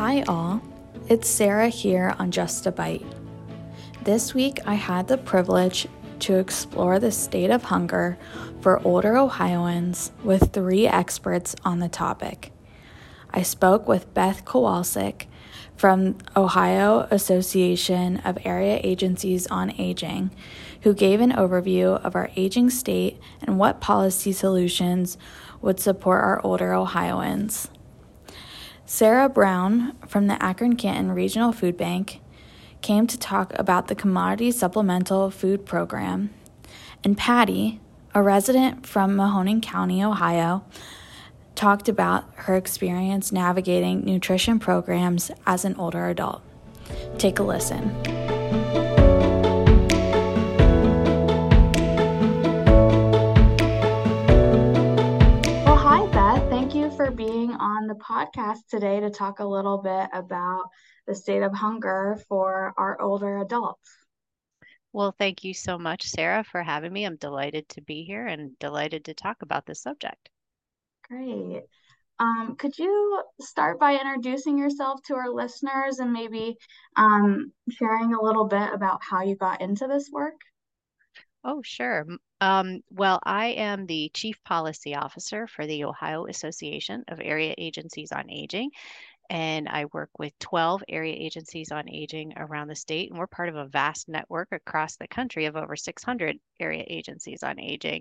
Hi all, it's Sarah here on Just a Bite. This week I had the privilege to explore the state of hunger for older Ohioans with 3 experts on the topic. I spoke with Beth Kowalczyk from Ohio Association of Area Agencies on Aging, who gave an overview of our aging state and what policy solutions would support our older Ohioans. Sarah Brown from the Akron-Canton Regional Food Bank came to talk about the Commodity Supplemental Food Program, and Patty, a resident from Mahoning County, Ohio, talked about her experience navigating nutrition programs as an older adult. Take a listen. Well, hi, Beth. Thank you for being on the podcast today to talk a little bit about the state of hunger for our older adults. Well, thank you so much, Sarah, for having me. I'm delighted to be here and delighted to talk about this subject. Great. Could you start by introducing yourself to our listeners and maybe sharing a little bit about how you got into this work? Oh, sure. Well, I am the Chief Policy Officer for the Ohio Association of Area Agencies on Aging, and I work with 12 area agencies on aging around the state, and we're part of a vast network across the country of over 600 area agencies on aging.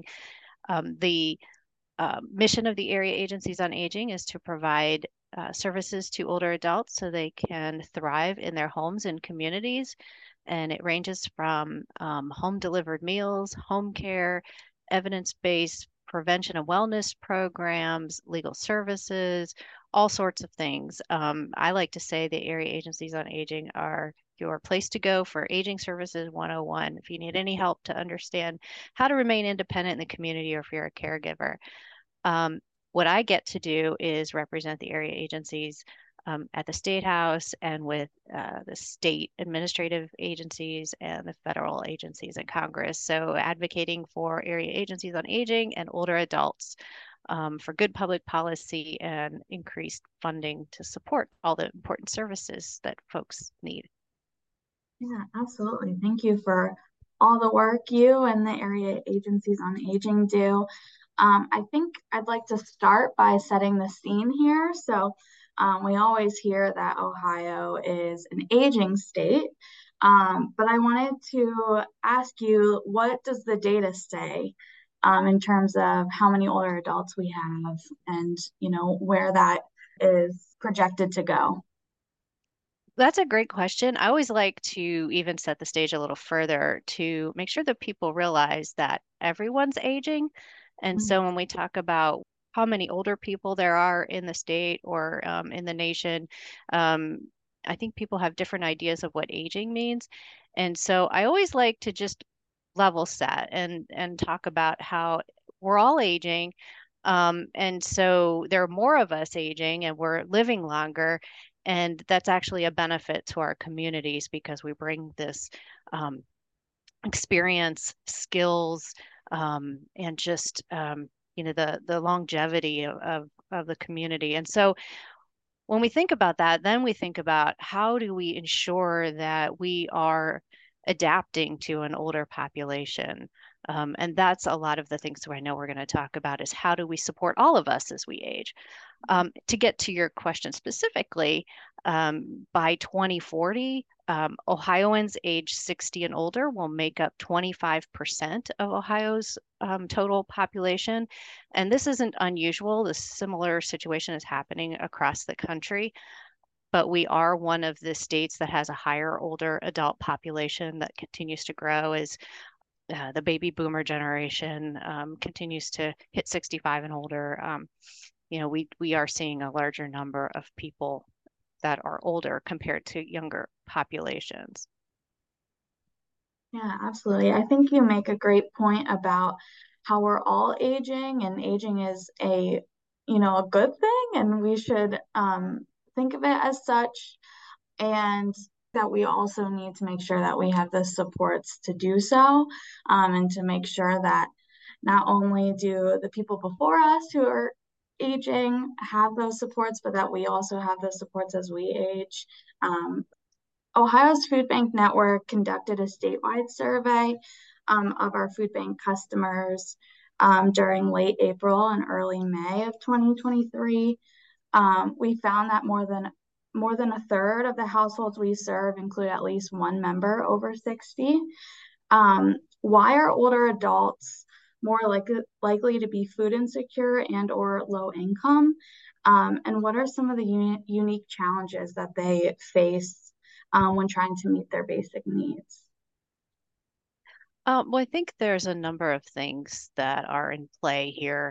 The mission of the area agencies on aging is to provide services to older adults so they can thrive in their homes and communities. And it ranges from home delivered meals, home care, evidence based prevention and wellness programs, legal services, all sorts of things. I like to say the area agencies on aging are your place to go for Aging Services 101 if you need any help to understand how to remain independent in the community or if you're a caregiver. What I get to do is represent the area agencies at the State House and with the state administrative agencies and the federal agencies in Congress. So, advocating for area agencies on aging and older adults for good public policy and increased funding to support all the important services that folks need. Yeah, absolutely. Thank you for all the work you and the area agencies on aging do. I think I'd like to start by setting the scene here. So, we always hear that Ohio is an aging state, but I wanted to ask you, what does the data say in terms of how many older adults we have and, where that is projected to go? That's a great question. I always like to even set the stage a little further to make sure that people realize that everyone's aging. And Mm. so when we talk about how many older people there are in the state or in the nation, um, I think people have different ideas of what aging means. And so I always like to just level set and talk about how we're all aging. And so there are more of us aging and we're living longer. And that's actually a benefit to our communities because we bring this um, experience, skills, and just the longevity of the community. And so when we think about that, then we think about how do we ensure that we are adapting to an older population. And that's a lot of the things that I know we're going to talk about is how do we support all of us as we age. To get to your question specifically, by 2040, Ohioans age 60 and older will make up 25% of Ohio's total population. And this isn't unusual. This similar situation is happening across the country, but we are one of the states that has a higher older adult population that continues to grow as the baby boomer generation continues to hit 65 and older. We are seeing a larger number of people that are older compared to younger populations. Yeah, absolutely. I think you make a great point about how we're all aging, and aging is a good thing, and we should think of it as such, and that we also need to make sure that we have the supports to do so, and to make sure that not only do the people before us who are aging have those supports, but that we also have those supports as we age. Um, Ohio's Food Bank Network conducted a statewide survey of our food bank customers during late April and early May of 2023. We found that more than a third of the households we serve include at least one member over 60. Why are older adults more likely to be food insecure and or low income? And what are some of the unique challenges that they face when trying to meet their basic needs? Well, I think there's a number of things that are in play here.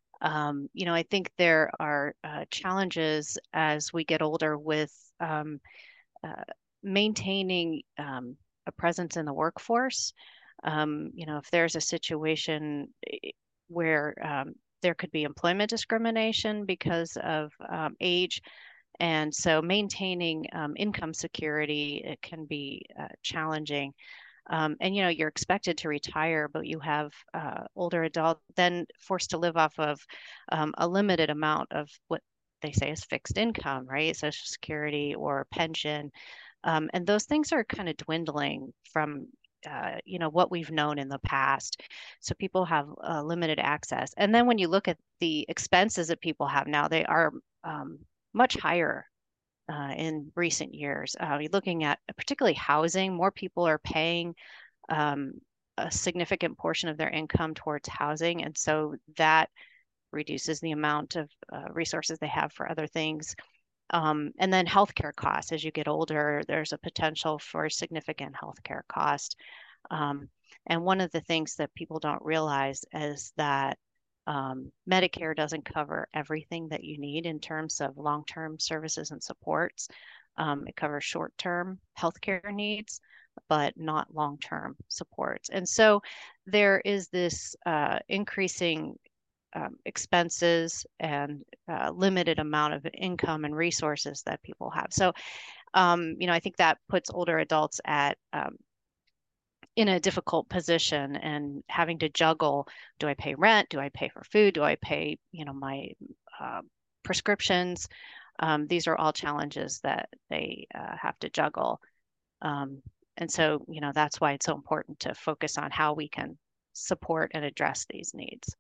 I think there are challenges as we get older with uh, maintaining a presence in the workforce. If there's a situation where there could be employment discrimination because of age, and so maintaining income security, it can be challenging. And you're expected to retire, but you have older adult then forced to live off of a limited amount of what they say is fixed income, right? Social Security or pension. And those things are kind of dwindling from what we've known in the past. So people have limited access. And then when you look at the expenses that people have now, they are much higher in recent years. You're looking at particularly housing, more people are paying um, a significant portion of their income towards housing. And so that reduces the amount of resources they have for other things. And then healthcare costs. As you get older, there's a potential for significant healthcare cost. Um, and one of the things that people don't realize is that Medicare doesn't cover everything that you need in terms of long-term services and supports. It covers short-term healthcare needs, but not long-term supports. And so there is this increasing expenses and limited amount of income and resources that people have. So, I think that puts older adults at in a difficult position and having to juggle, do I pay rent? Do I pay for food? Do I pay, my uh, prescriptions? These are all challenges that they have to juggle. Um, and so, that's why it's so important to focus on how we can support and address these needs.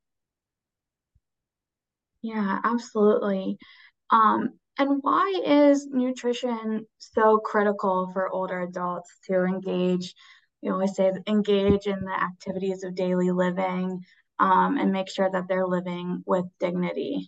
Yeah, absolutely. And why is nutrition so critical for older adults to engage? You always say engage in the activities of daily living, and make sure that they're living with dignity.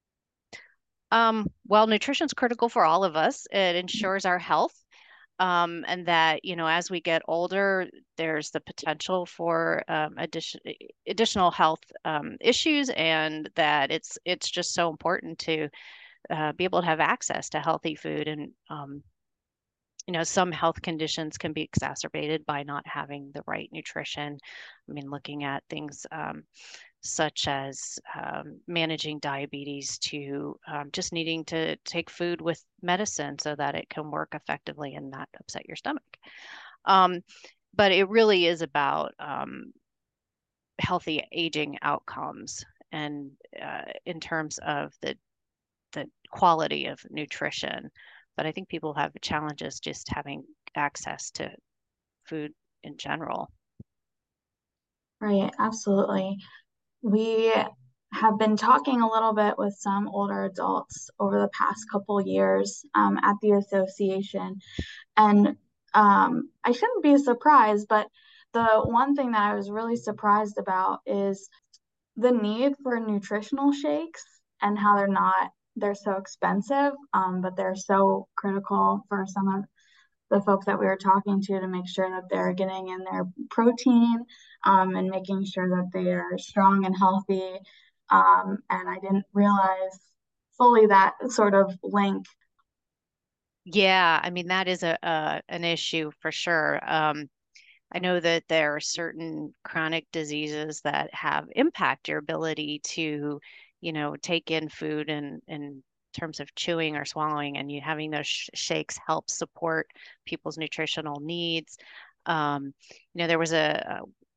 Well, nutrition is critical for all of us. It ensures our health. And that, as we get older, there's the potential for additional health issues, and that it's just so important to be able to have access to healthy food. And some health conditions can be exacerbated by not having the right nutrition. I mean, looking at things such as managing diabetes to just needing to take food with medicine so that it can work effectively and not upset your stomach. Um, but it really is about healthy aging outcomes and in terms of the quality of nutrition. But I think people have challenges just having access to food in general. Right, absolutely. We have been talking a little bit with some older adults over the past couple years at the association, and I shouldn't be surprised, but the one thing that I was really surprised about is the need for nutritional shakes and how they're so expensive, but they're so critical for some of the folks that we were talking to make sure that they're getting in their protein, and making sure that they are strong and healthy. And I didn't realize fully that sort of link. Yeah, I mean that is an issue for sure. I know that there are certain chronic diseases that have impact your ability to, take in food and in terms of chewing or swallowing, and you having those shakes help support people's nutritional needs. There was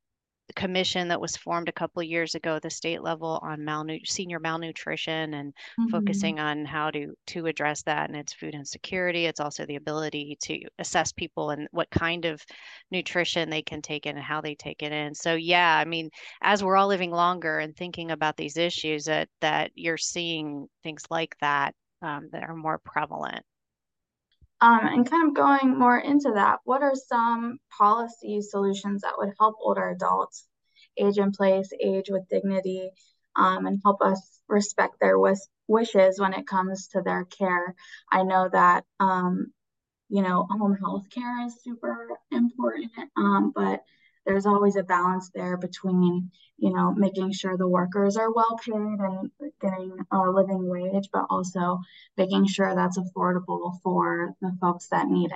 commission that was formed a couple of years ago at the state level on senior malnutrition and focusing on how to address that. And it's food insecurity. It's also the ability to assess people and what kind of nutrition they can take in and how they take it in. So yeah, I mean, as we're all living longer and thinking about these issues, that you're seeing things like that that are more prevalent. And kind of going more into that, what are some policy solutions that would help older adults age in place, age with dignity, and help us respect their wishes when it comes to their care? I know that home health care is super important, but there's always a balance there between, making sure the workers are well paid and getting a living wage, but also making sure that's affordable for the folks that need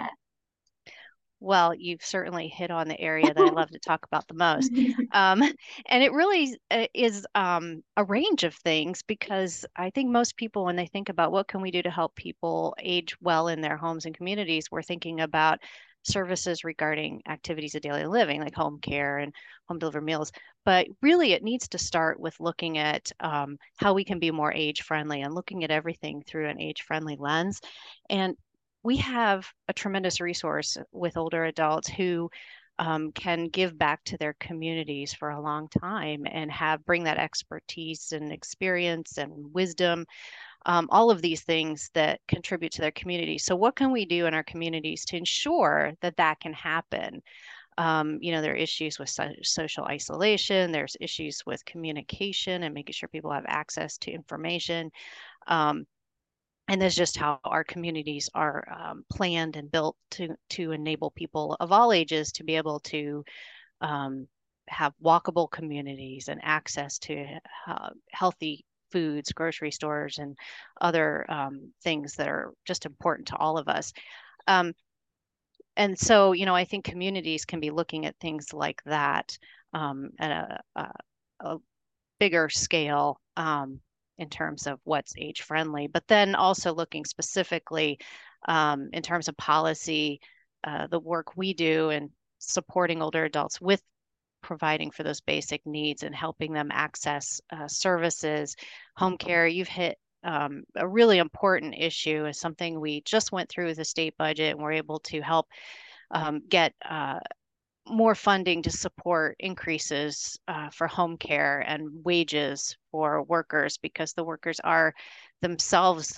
Well, you've certainly hit on the area that I love to talk about the most. it. Um, and it really is a range of things because I think most people, when they think about what can we do to help people age well in their homes and communities, we're thinking about services regarding activities of daily living, like home care and home delivered meals. But really, it needs to start with looking at how we can be more age friendly and looking at everything through an age friendly lens. And we have a tremendous resource with older adults who can give back to their communities for a long time and have bring that expertise and experience and wisdom, all of these things that contribute to their community. So, what can we do in our communities to ensure that that can happen? There are issues with social isolation. There's issues with communication and making sure people have access to information. Um, and that's just how our communities are planned and built to enable people of all ages to be able to um, have walkable communities and access to healthy foods, grocery stores, and other things that are just important to all of us. Um, and so, I think communities can be looking at things like that at a bigger scale in terms of what's age friendly, but then also looking specifically in terms of policy, the work we do in supporting older adults with providing for those basic needs and helping them access services, home care. You've hit a really important issue is something we just went through with the state budget and we're able to help get more funding to support increases for home care and wages for workers because the workers are themselves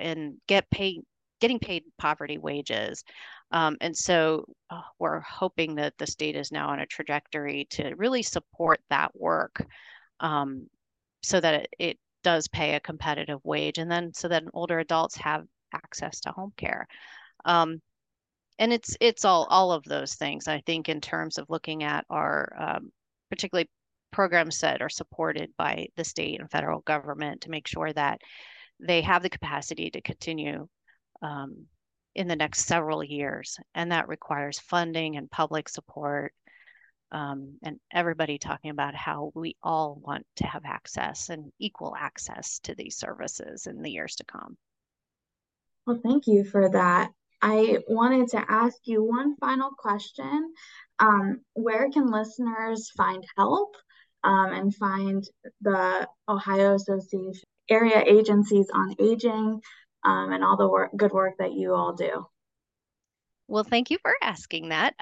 getting paid poverty wages. And so we're hoping that the state is now on a trajectory to really support that work um, so that it does pay a competitive wage and then so that older adults have access to home care. Um, and it's all of those things. I think in terms of looking at our particularly programs that are supported by the state and federal government to make sure that they have the capacity to continue um, in the next several years, and that requires funding and public support. And everybody talking about how we all want to have access and equal access to these services in the years to come. Well, thank you for that. I wanted to ask you one final question. Where can listeners find help and find the Ohio Association area agencies on aging and all the good work that you all do? Well, thank you for asking that.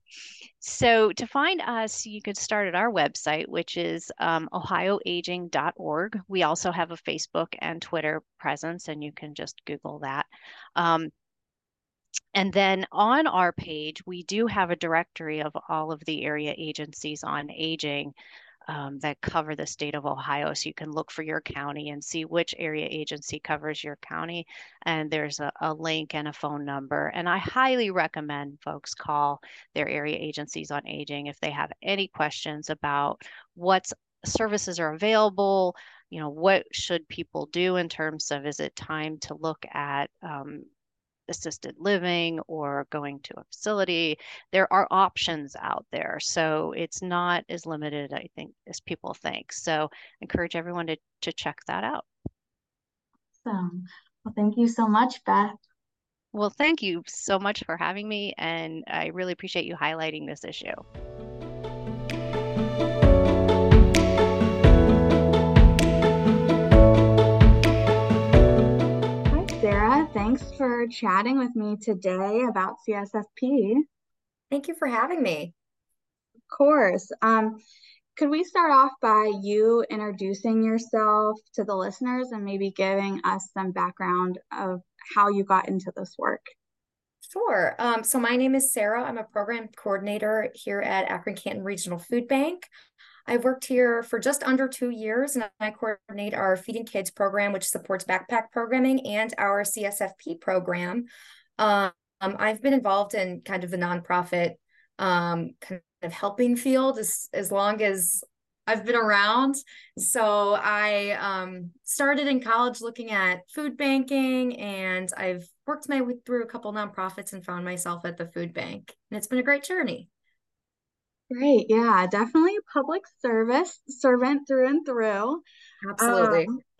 So to find us, you could start at our website, which is ohioaging.org. We also have a Facebook and Twitter presence, and you can just Google that. Um, and then on our page, we do have a directory of all of the area agencies on aging that cover the state of Ohio. So you can look for your county and see which area agency covers your county. And there's a link and a phone number. And I highly recommend folks call their area agencies on aging if they have any questions about what services are available. What should people do in terms of is it time to look at assisted living or going to a facility. There are options out there. So it's not as limited, I think, as people think. So I encourage everyone to check that out. Awesome. Well, thank you so much, Beth. Well, thank you so much for having me, and I really appreciate you highlighting this issue. Thanks for chatting with me today about CSFP. Thank you for having me. Of course. Could we start off by you introducing yourself to the listeners and maybe giving us some background of how you got into this work? Sure. So my name is Sarah. I'm a program coordinator here at Akron Canton Regional Food Bank. I've worked here for just under 2 years, and I coordinate our Feeding Kids program, which supports backpack programming, and our CSFP program. I've been involved in kind of the nonprofit kind of helping field as long as I've been around. So I started in college looking at food banking, and I've worked my way through a couple nonprofits and found myself at the food bank. And it's been a great journey. Great. Yeah, definitely public service, servant through and through. Absolutely. Um,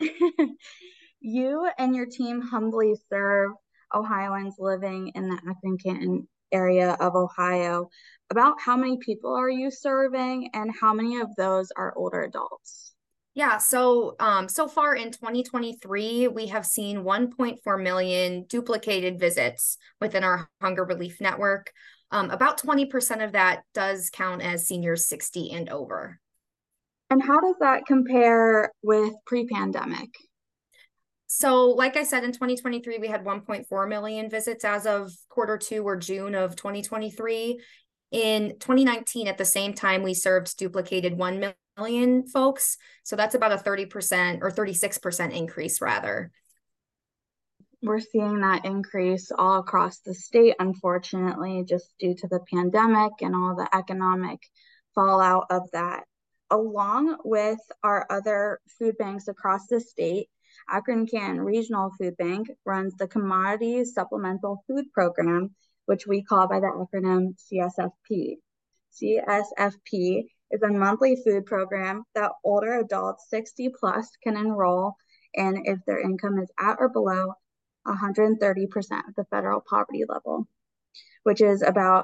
you and your team humbly serve Ohioans living in the Akron Canton area of Ohio. About how many people are you serving, and how many of those are older adults? Yeah, so far in 2023, we have seen 1.4 million duplicated visits within our hunger relief network. About 20% of that does count as seniors 60 and over. And how does that compare with pre-pandemic? So, like I said, in 2023, we had 1.4 million visits as of Q2 or June of 2023. In 2019, at the same time, we served duplicated 1 million folks. So that's about a 30% or 36% increase, rather. We're seeing that increase all across the state, unfortunately, just due to the pandemic and all the economic fallout of that. Along with our other food banks across the state, Akron Canton Regional Food Bank runs the Commodity Supplemental Food Program, which we call by the acronym CSFP. CSFP is a monthly food program that older adults 60 plus can enroll in if their income is at or below 130% of the federal poverty level, which is about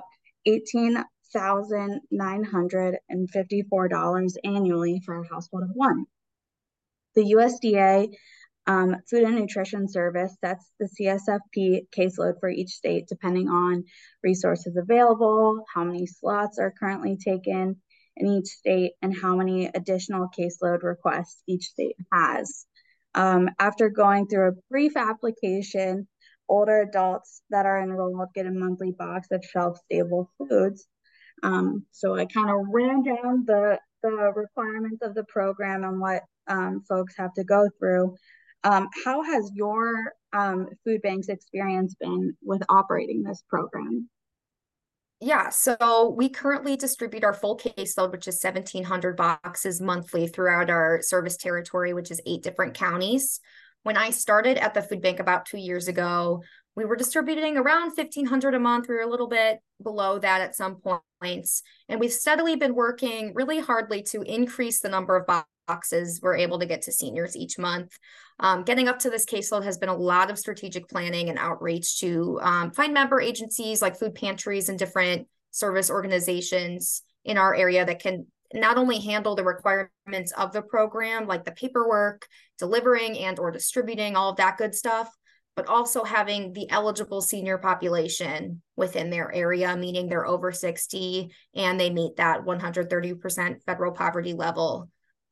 $18,954 annually for a household of one. The USDA Food and Nutrition Service sets the CSFP caseload for each state depending on resources available, how many slots are currently taken in each state, and how many additional caseload requests each state has. After going through a brief application, older adults that are enrolled get a monthly box of shelf-stable foods. So I kind of ran down the requirements of the program and what folks have to go through. How has your food bank's experience been with operating this program? Yeah, so we currently distribute our full caseload, which is 1,700 boxes monthly throughout our service territory, which is 8 different counties. When I started at the food bank about 2 years ago, we were distributing around 1,500 a month. We were a little bit below that at some points. And we've steadily been working really hardly to increase the number of boxes we're able to get to seniors each month. Getting up to this caseload has been a lot of strategic planning and outreach to find member agencies like food pantries and different service organizations in our area that can not only handle the requirements of the program, like the paperwork, delivering and or distributing, all of that good stuff, but also having the eligible senior population within their area, meaning they're over 60 and they meet that 130% federal poverty level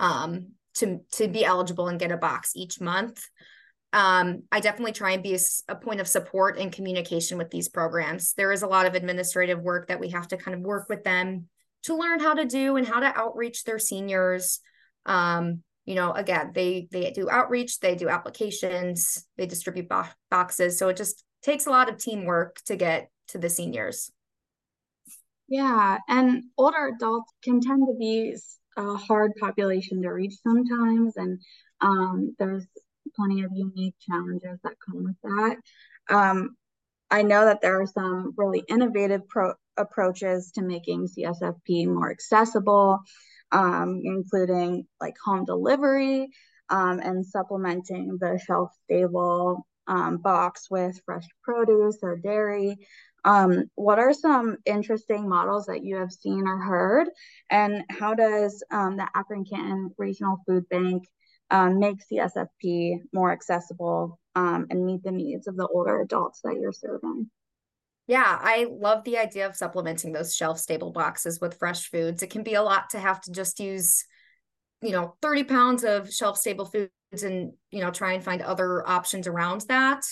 to be eligible and get a box each month. I definitely try and be a point of support and communication with these programs. There is a lot of administrative work that we have to kind of work with them to learn how to do and how to outreach their seniors. Again, they do outreach, they do applications, they distribute boxes. So it just takes a lot of teamwork to get to the seniors. Yeah, and older adults can tend to be a hard population to reach sometimes, and there's plenty of unique challenges that come with that. I know that there are some really innovative approaches to making CSFP more accessible, including like home delivery and supplementing the shelf-stable box with fresh produce or dairy. What are some interesting models that you have seen or heard? And how does the Akron Canton Regional Food Bank make CSFP more accessible and meet the needs of the older adults that you're serving. Yeah, I love the idea of supplementing those shelf-stable boxes with fresh foods. It can be a lot to have to just use 30 pounds of shelf-stable foods and, try and find other options around that.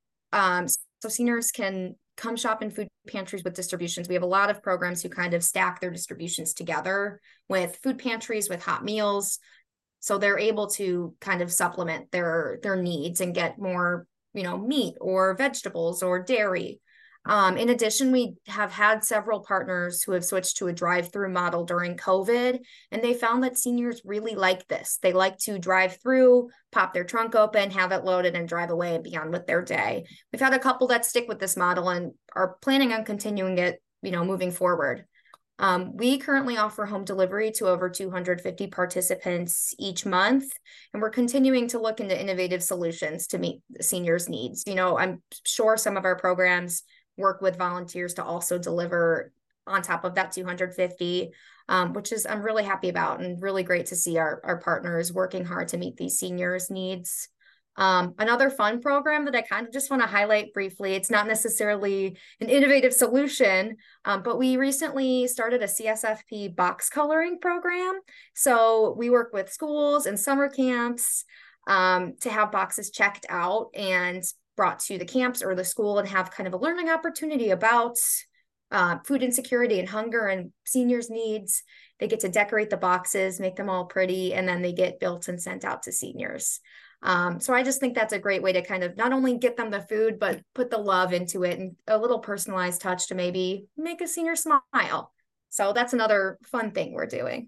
So seniors can come shop in food pantries with distributions. We have a lot of programs who kind of stack their distributions together with food pantries, with hot meals. So they're able to kind of supplement their needs and get more, meat or vegetables or dairy. In addition, we have had several partners who have switched to a drive-through model during COVID, and they found that seniors really like this. They like to drive through, pop their trunk open, have it loaded, and drive away and be on with their day. We've had a couple that stick with this model and are planning on continuing it, moving forward. We currently offer home delivery to over 250 participants each month, and we're continuing to look into innovative solutions to meet the seniors' needs. I'm sure some of our programs work with volunteers to also deliver on top of that 250, which is I'm really happy about and really great to see our partners working hard to meet these seniors' needs. Another fun program that I kind of just want to highlight briefly, it's not necessarily an innovative solution, but we recently started a CSFP box coloring program. So we work with schools and summer camps to have boxes checked out and brought to the camps or the school and have kind of a learning opportunity about food insecurity and hunger and seniors' needs. They get to decorate the boxes, make them all pretty, and then they get built and sent out to seniors. So I just think that's a great way to kind of not only get them the food, but put the love into it and a little personalized touch to maybe make a senior smile. So that's another fun thing we're doing.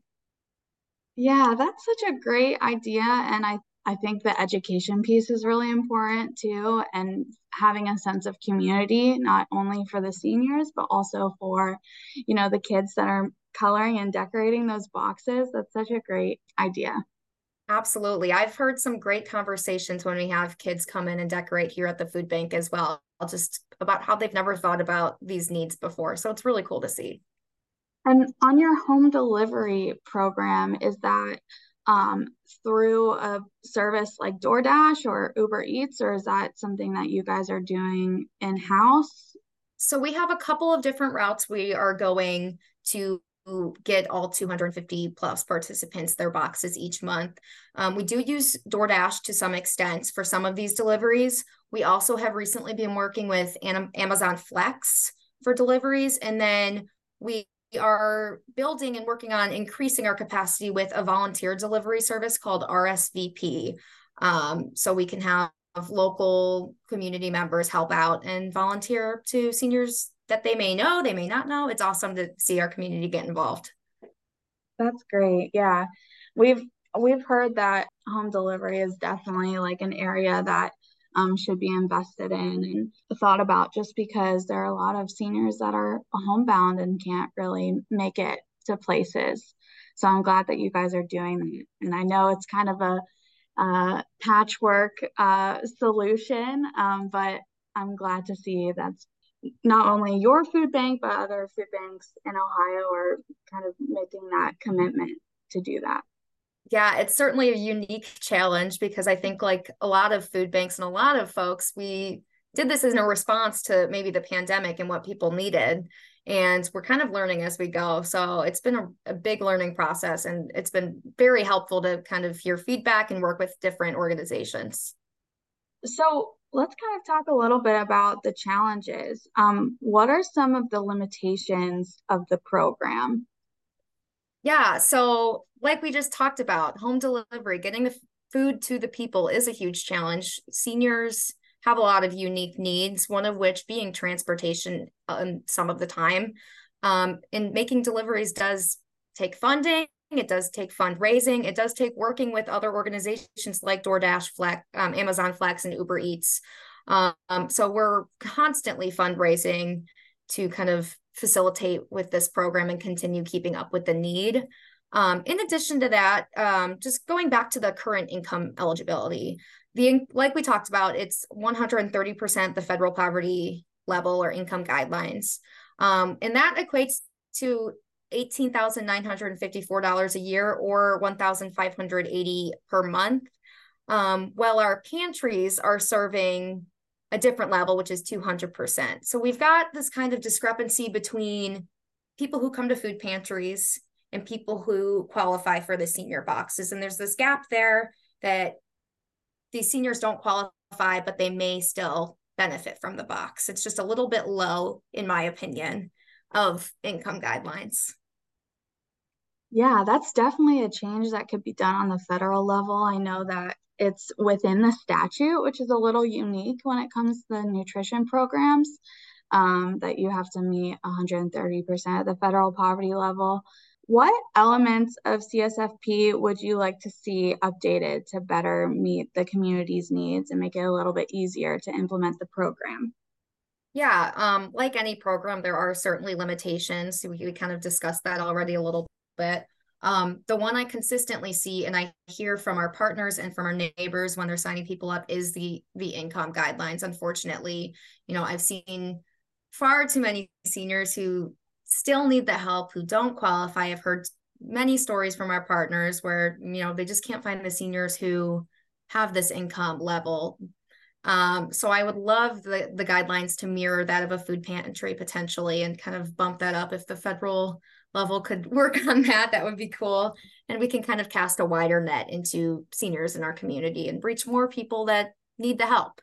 Yeah, that's such a great idea. And I think the education piece is really important too. And having a sense of community, not only for the seniors, but also for, the kids that are coloring and decorating those boxes. That's such a great idea. Absolutely. I've heard some great conversations when we have kids come in and decorate here at the food bank as well, just about how they've never thought about these needs before. So it's really cool to see. And on your home delivery program, is that through a service like DoorDash or Uber Eats, or is that something that you guys are doing in-house? So we have a couple of different routes we are going to get all 250 plus participants their boxes each month. We do use DoorDash to some extent for some of these deliveries. We also have recently been working with Amazon Flex for deliveries, and then we are building and working on increasing our capacity with a volunteer delivery service called RSVP. So we can have local community members help out and volunteer to seniors that they may know, they may not know. It's awesome to see our community get involved. That's great. Yeah. We've heard that home delivery is definitely like an area that should be invested in and thought about, just because there are a lot of seniors that are homebound and can't really make it to places. So I'm glad that you guys are doing that. And I know it's kind of a patchwork solution, but I'm glad to see that's not only your food bank, but other food banks in Ohio are kind of making that commitment to do that. Yeah, it's certainly a unique challenge because I think like a lot of food banks and a lot of folks, we did this as a response to maybe the pandemic and what people needed. And we're kind of learning as we go. So it's been a big learning process, and it's been very helpful to kind of hear feedback and work with different organizations. So let's kind of talk a little bit about the challenges. What are some of the limitations of the program? Yeah, so like we just talked about, home delivery, getting the food to the people is a huge challenge. Seniors have a lot of unique needs, one of which being transportation some of the time. And making deliveries does take funding. It does take fundraising. It does take working with other organizations like DoorDash, Flex, Amazon Flex, and Uber Eats. So we're constantly fundraising to kind of facilitate with this program and continue keeping up with the need. In addition to that, just going back to the current income eligibility, like we talked about, it's 130% the federal poverty level or income guidelines. And that equates to $18,954 a year or $1,580 per month. while our pantries are serving a different level, which is 200%. So we've got this kind of discrepancy between people who come to food pantries and people who qualify for the senior boxes. And there's this gap there that these seniors don't qualify, but they may still benefit from the box. It's just a little bit low, in my opinion, of income guidelines. Yeah, that's definitely a change that could be done on the federal level. I know that it's within the statute, which is a little unique when it comes to the nutrition programs, that you have to meet 130% of the federal poverty level. What elements of CSFP would you like to see updated to better meet the community's needs and make it a little bit easier to implement the program? Yeah, like any program, there are certainly limitations. We kind of discussed that already a little bit. The one I consistently see and I hear from our partners and from our neighbors when they're signing people up is the income guidelines. Unfortunately, I've seen far too many seniors who still need the help, who don't qualify. I've heard many stories from our partners where, they just can't find the seniors who have this income level. So I would love the guidelines to mirror that of a food pantry potentially, and kind of bump that up. If the federal level could work on that, that would be cool. And we can kind of cast a wider net into seniors in our community and reach more people that need the help.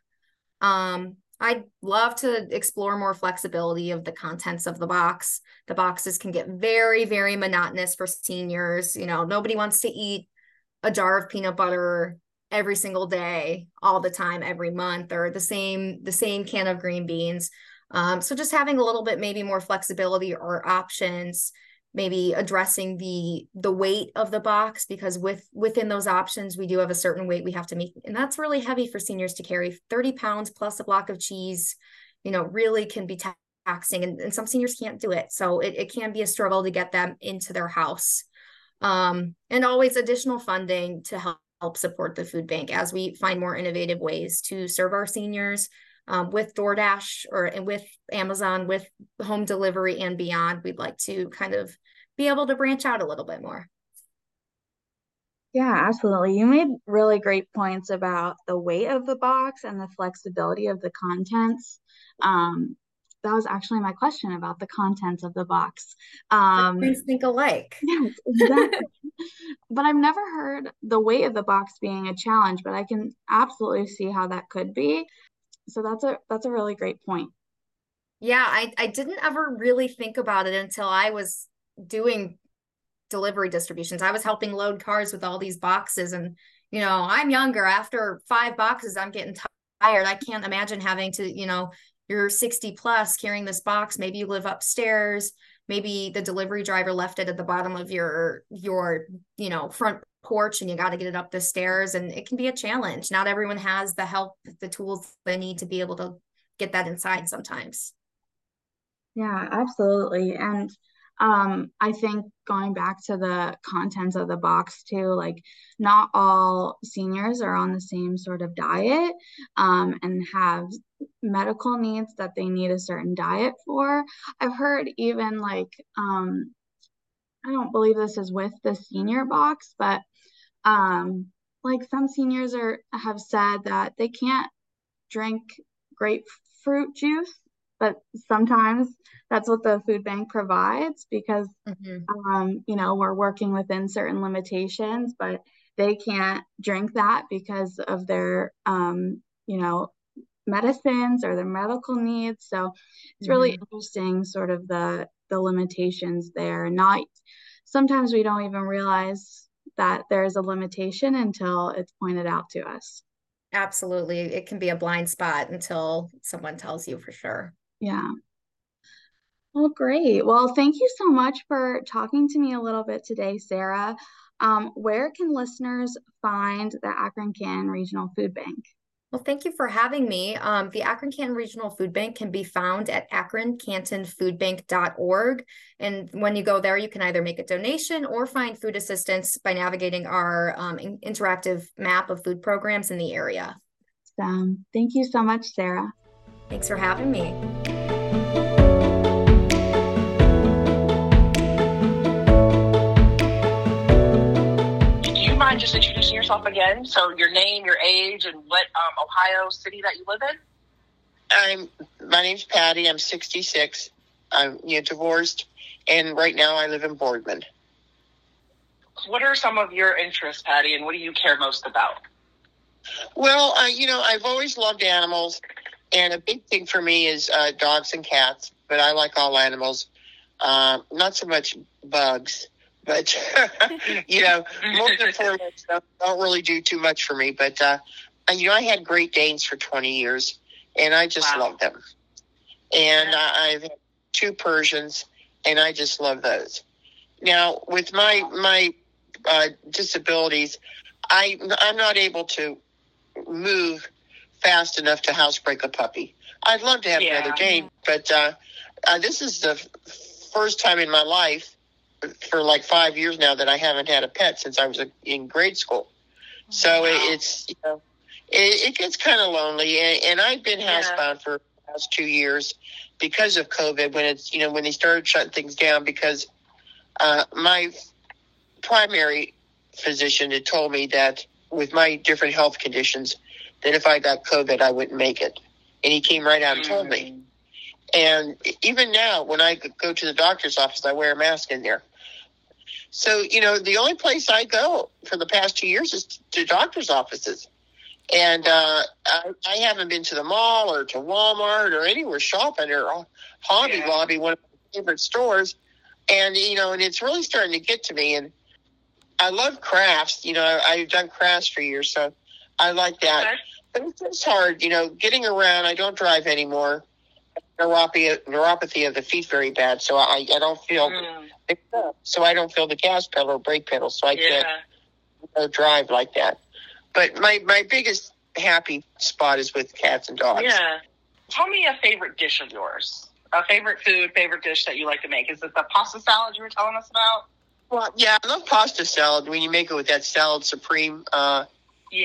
I'd love to explore more flexibility of the contents of the box. The boxes can get very, very monotonous for seniors. Nobody wants to eat a jar of peanut butter every single day, all the time, every month, or the same can of green beans. So just having a little bit maybe more flexibility or options, maybe addressing the weight of the box, because within those options, we do have a certain weight we have to meet. And that's really heavy for seniors to carry. 30 pounds plus a block of cheese, really can be taxing. And some seniors can't do it. So it can be a struggle to get them into their house. And always additional funding to help support the food bank as we find more innovative ways to serve our seniors, with DoorDash and with Amazon, with home delivery and beyond. We'd like to kind of be able to branch out a little bit more. Yeah, absolutely. You made really great points about the weight of the box and the flexibility of the contents. That was actually my question about the contents of the box. Things think alike. Yes, exactly. But I've never heard the weight of the box being a challenge, but I can absolutely see how that could be. So that's a really great point. Yeah, I didn't ever really think about it until I was doing delivery distributions. I was helping load cars with all these boxes, and I'm younger. After 5 boxes, I'm getting tired. I can't imagine having to, you're 60 plus carrying this box. Maybe you live upstairs. Maybe the delivery driver left it at the bottom of your front porch, and you got to get it up the stairs, and it can be a challenge. Not everyone has the help, the tools they need to be able to get that inside sometimes. Yeah, absolutely. And I think going back to the contents of the box too, like not all seniors are on the same sort of diet, and have medical needs that they need a certain diet for. I've heard even like, I don't believe this is with the senior box, but like some seniors have said that they can't drink grapefruit juice, but sometimes that's what the food bank provides because, we're working within certain limitations, but they can't drink that because of their, medicines or their medical needs. So it's really interesting sort of the limitations there. Sometimes we don't even realize that there's a limitation until it's pointed out to us. Absolutely. It can be a blind spot until someone tells you for sure. Yeah. Well, great. Well, thank you so much for talking to me a little bit today, Sarah. Where can listeners find the Akron-Canton Regional Food Bank? Well, thank you for having me. The Akron-Canton Regional Food Bank can be found at akroncantonfoodbank.org. And when you go there, you can either make a donation or find food assistance by navigating our interactive map of food programs in the area. Thank you so much, Sarah. Thanks for having me. Do you mind just introducing yourself again? So your name, your age, and what Ohio city that you live in? My name's Patty. I'm 66. I'm divorced, and right now I live in Boardman. What are some of your interests, Patty, and what do you care most about? Well, I've always loved animals, and a big thing for me is dogs and cats, but I like all animals. Not so much bugs, but, more than stuff don't really do too much for me. But, I had Great Danes for 20 years, and I just love them. And I've had 2 Persians, and I just love those. Now, with my disabilities, I'm not able to move fast enough to housebreak a puppy. I'd love to have another Dane, but this is the first time in my life for like 5 years now that I haven't had a pet since I was in grade school. So it's it gets kind of lonely, and I've been housebound for the past 2 years because of COVID. When it's when they started shutting things down, because my primary physician had told me that with my different health conditions, that if I got COVID, I wouldn't make it. And he came right out and told me. And even now, when I go to the doctor's office, I wear a mask in there. So, the only place I go for the past 2 years is to doctor's offices. And I haven't been to the mall or to Walmart or anywhere shopping, or Hobby Lobby, one of my favorite stores. And, and it's really starting to get to me. And I love crafts. I've done crafts for years, so I like that. Okay. But it's just hard, getting around. I don't drive anymore. Neuropathy of the feet very bad, so I don't feel so I don't feel the gas pedal or brake pedal, so I can't drive like that. But my biggest happy spot is with cats and dogs. Yeah. Tell me a favorite dish of yours. A favorite dish that you like to make. Is it the pasta salad you were telling us about? Well, yeah, I love pasta salad when you make it with that salad supreme. That you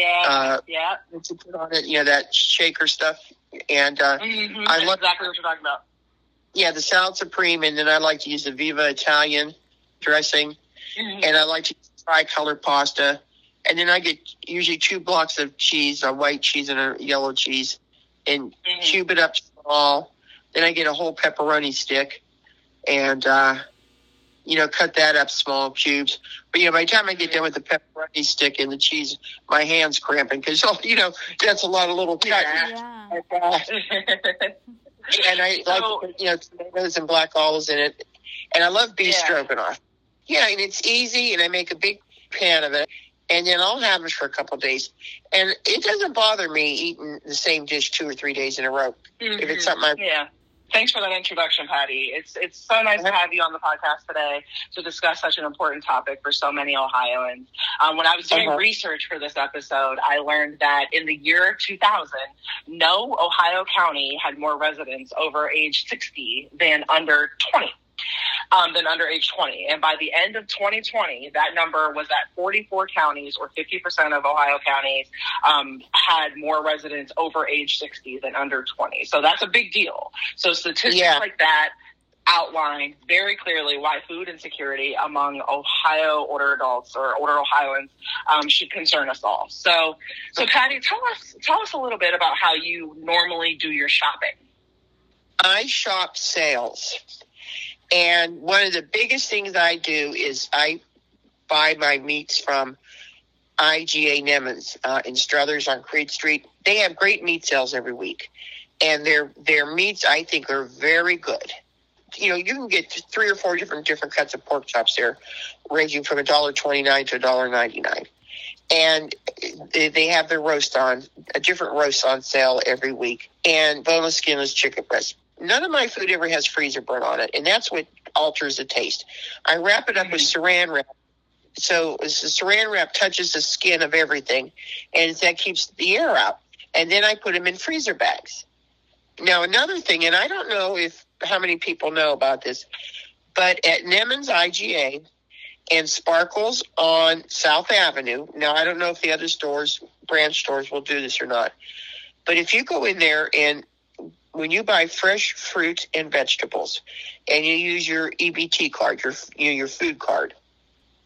put on it, that shaker stuff. And I love exactly what you're talking about. Yeah, the salad supreme, and then I like to use the Viva Italian dressing, and I like to use tricolor pasta. And then I get usually 2 blocks of cheese, a white cheese and a yellow cheese, and cube it up small. Then I get a whole pepperoni stick, and cut that up small cubes. But by the time I get done with the pepperoni stick and the cheese, my hand's cramping because that's a lot of little cuts. Yeah. And I like to put, tomatoes and black olives in it, and I love beef stroganoff. Yeah, and it's easy, and I make a big pan of it, and then I'll have it for a couple of days. And it doesn't bother me eating the same dish 2 or 3 days in a row if it's something Thanks for that introduction, Patty. It's so nice to have you on the podcast today to discuss such an important topic for so many Ohioans. When I was doing research for this episode, I learned that in the year 2000, no Ohio county had more residents over age 60 than under 20. Under age 20. And by the end of 2020, that number was at 44 counties, or 50% of Ohio counties had more residents over age 60 than under 20. So that's a big deal. So statistics like that outline very clearly why food insecurity among Ohio older adults or older Ohioans should concern us all. So Patty, tell us a little bit about how you normally do your shopping. I shop sales. And one of the biggest things I do is I buy my meats from IGA Nemens in Struthers on Creed Street. They have great meat sales every week. And their meats, I think, are very good. You can get 3 or 4 different cuts of pork chops there, ranging from $1.29 to $1.99. And they have their a different roast on sale every week. And boneless, skinless chicken breast. None of my food ever has freezer burn on it, and that's what alters the taste. I wrap it up with saran wrap. So the saran wrap touches the skin of everything, and that keeps the air out. And then I put them in freezer bags. Now, another thing, and I don't know how many people know about this, but at Nemens IGA and Sparkles on South Avenue, now I don't know if the other branch stores will do this or not, but if you go in there and when you buy fresh fruit and vegetables and you use your EBT card, your food card,